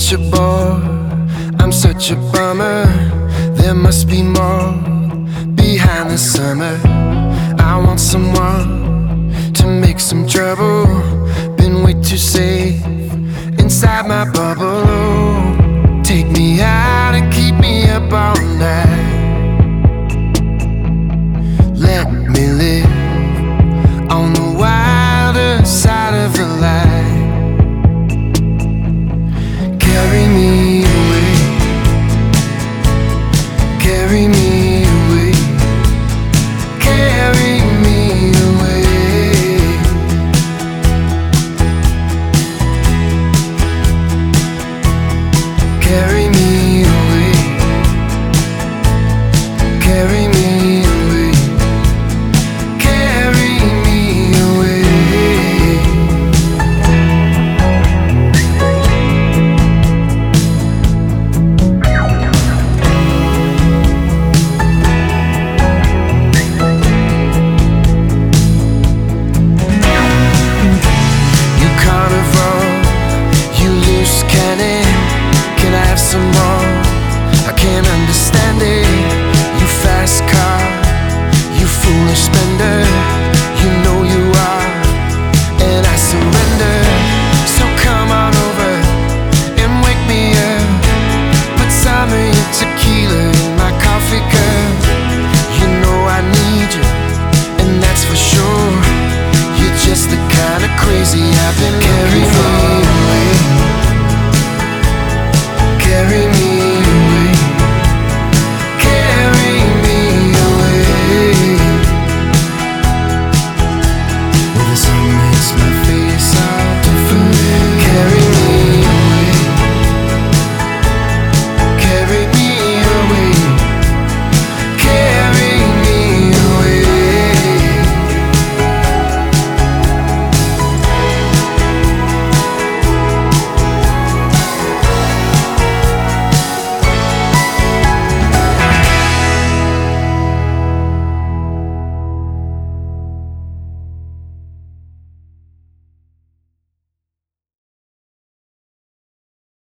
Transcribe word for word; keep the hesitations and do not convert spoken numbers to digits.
such a bore, I'm such a bummer. There must be more behind the summer. I want someone to make some trouble. Been way too safe inside my bubble.